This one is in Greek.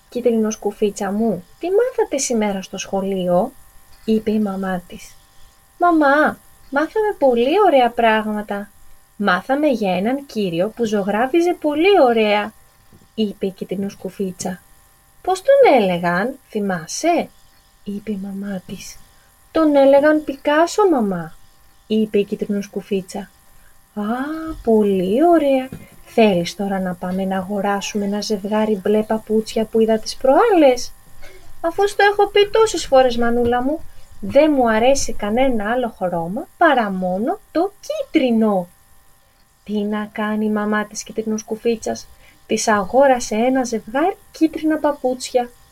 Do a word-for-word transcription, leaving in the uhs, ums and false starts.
«Κίτρινο-σκουφίτσα μου, τι μάθατε σήμερα στο σχολείο?» είπε η μαμά της. «Μαμά, μάθαμε πολύ ωραία πράγματα. Μάθαμε για έναν κύριο που ζωγράφιζε πολύ ωραία», είπε η Κίτρινο-σκουφίτσα. «Πώς τον έλεγαν, θυμάσαι?» είπε η μαμά της. «Τον έλεγαν Πικάσο, μαμά», είπε η Κίτρινο-σκουφίτσα. «Α, πολύ ωραία. Θέλεις τώρα να πάμε να αγοράσουμε ένα ζευγάρι μπλε παπούτσια που είδα τις προάλλες?» «Αφού στο έχω πει τόσες φορές, μανούλα μου, δεν μου αρέσει κανένα άλλο χρώμα παρά μόνο το κίτρινο». Τι να κάνει η μαμά της Κίτρινο-σκουφίτσας, της αγόρασε ένα ζευγάρι κίτρινα παπούτσια.